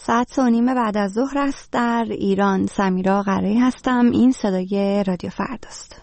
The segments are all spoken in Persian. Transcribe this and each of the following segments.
ساعت 3:30 بعد از ظهر است در ایران. سمیرا قرایی هستم. این صدای رادیو فرداست.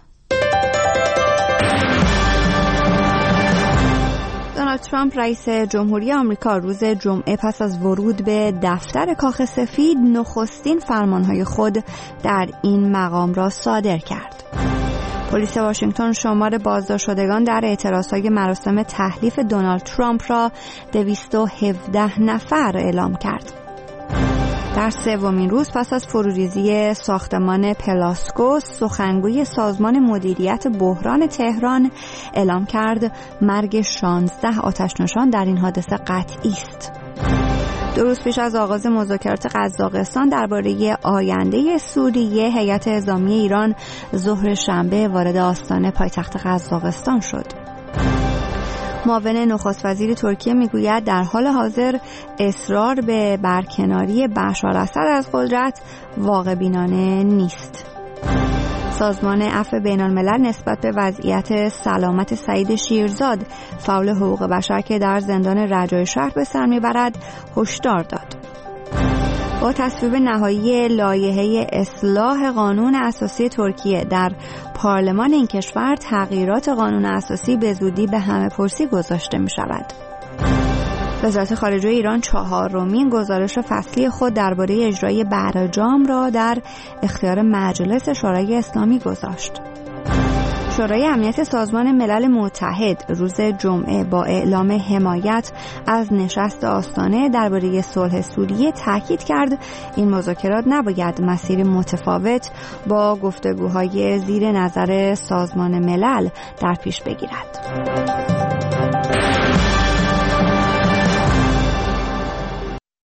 دونالد ترامپ رئیس جمهوری آمریکا روز جمعه پس از ورود به دفتر کاخ سفید نخستین فرمانهای خود در این مقام را صادر کرد. پلیس واشنگتن شمار بازداشت شدگان در اعتراضهای مراسم تحلیف دونالد ترامپ را 217 نفر اعلام کرد. در سومین روز پس از فروریزی ساختمان پلاسکو، سخنگوی سازمان مدیریت بحران تهران اعلام کرد مرگ 16 آتش‌نشان در این حادثه قطعی است. 2 روز پیش از آغاز مذاکرات قزاقستان درباره آینده سوریه، هیئت نظامی ایران ظهر شنبه وارد آستان پایتخت قزاقستان شد. معاون نخست وزیر ترکیه میگوید در حال حاضر اصرار به برکناری بشار اسد از قدرت واقع بینانه نیست. سازمان عفو بین الملل نسبت به وضعیت سلامت سعید شیرزاد، فعال حقوق بشر که در زندان رجای شهر به سر میبرد، هشدار داد. با تصویب نهایی لایحه اصلاح قانون اساسی ترکیه در پارلمان این کشور، تغییرات قانون اساسی به زودی به همه‌پرسی گذاشته می شود. وزارت خارجه ایران 4مین گزارش فصلی خود درباره اجرای برجام را در اختیار مجلس شورای اسلامی گذاشت. شورای امنیت سازمان ملل متحد روز جمعه با اعلام حمایت از نشست آستانه درباره صلح سوریه تاکید کرد این مذاکرات نباید مسیر متفاوت با گفتگوهای زیر نظر سازمان ملل در پیش بگیرد.